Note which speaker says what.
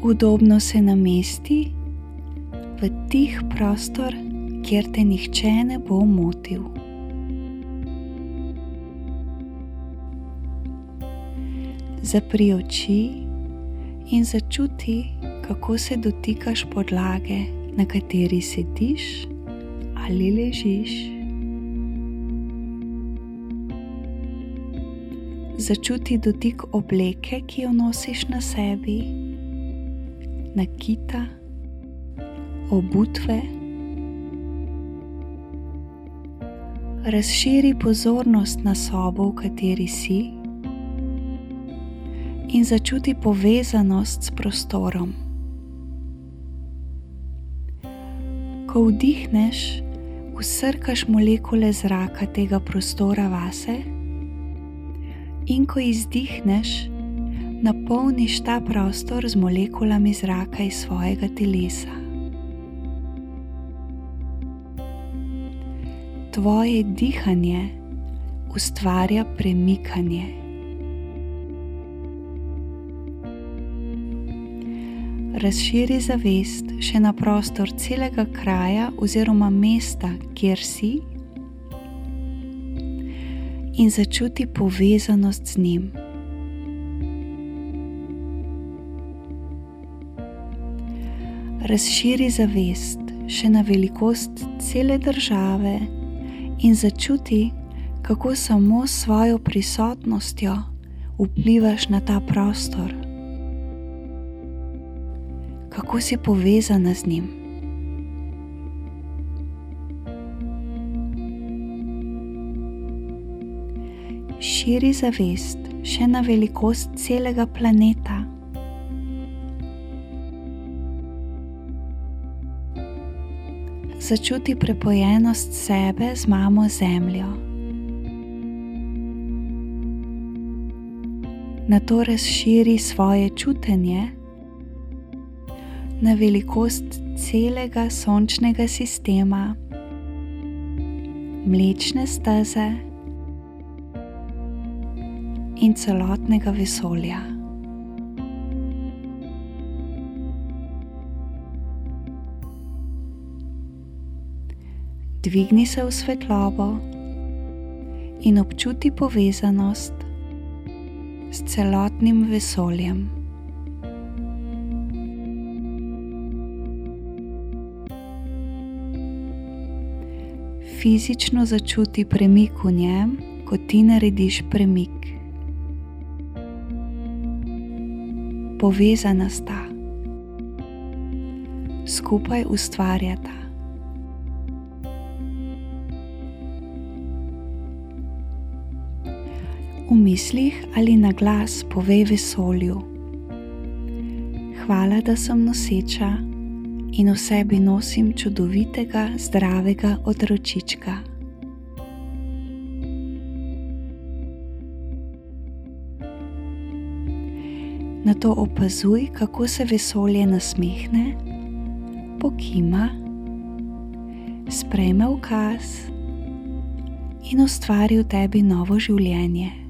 Speaker 1: Udobno se namesti v tih prostor, kjer te nihče ne bo motil. Zapri oči in začuti, kako se dotikaš podlage, na kateri sediš ali ležiš. Začuti dotik obleke, ki jo nosiš na sebi, nakita, obutve. Razširi pozornost na sobo, v kateri si, in začuti povezanost s prostorom. Ko vdihneš, vsrkaš molekule zraka tega prostora vase, in ko izdihneš, napolniš ta prostor z molekulami zraka iz svojega telesa. Tvoje dihanje ustvarja premikanje. Razširi zavest še na prostor celega kraja oziroma mesta, kjer si, in začuti povezanost z njim. Razširi zavest še na velikost cele države in začuti, kako samo s svojo prisotnostjo vplivaš na ta prostor. Kako si povezana z njim. Širi zavest še na velikost celega planeta. Začuti prepojenost sebe z mamo Zemljo. Nato razširi svoje čutenje na velikost celega sončnega sistema, Mlečne steze in celotnega vesolja. Dvigni se v svetlobo in občuti povezanost s celotnim vesoljem. Fizično začuti premik v njem, ko ti narediš premik. Povezana sta. Skupaj ustvarjata. V mislih ali na glas povej vesolju: hvala, da sem noseča in v sebi nosim čudovitega, zdravega otročička. Nato opazuj, kako se vesolje nasmehne, pokima, sprejme ukaz in ustvari v tebi novo življenje.